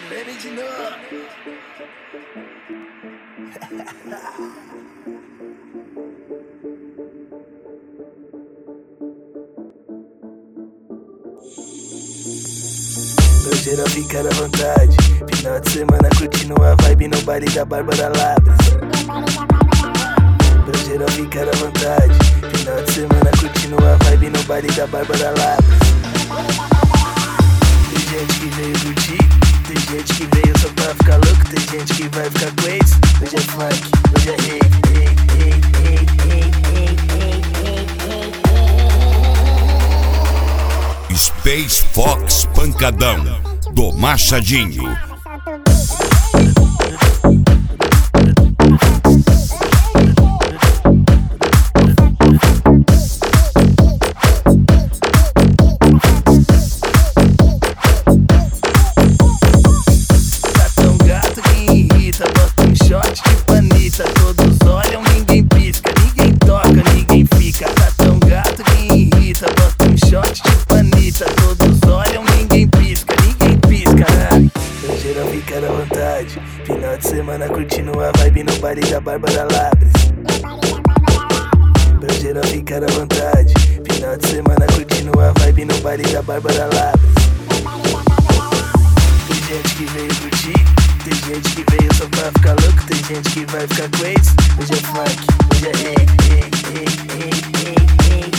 Leme de novo. Meu geral fica à vontade. Final de semana curtindo a vibe no baile da Bárbara Labras. Meu geral fica à vontade. Final de semana curtindo a vibe no baile da Bárbara Labras. Tem gente que veio curtir, tem gente que veio só pra ficar louco, tem gente que vai ficar com ex. Hoje é funk, hoje é rei. Space Fox Pancadão do Machadinho. Fica à vontade. Final de semana curtindo a vibe no baile da Bárbara Labras. Meu geral fica à vontade. Final de semana curtindo a vibe no baile da Bárbara Labras. Tem gente que veio curtir, tem gente que veio só pra ficar louco, tem gente que vai ficar com ex. Hoje é funk, hoje é rei.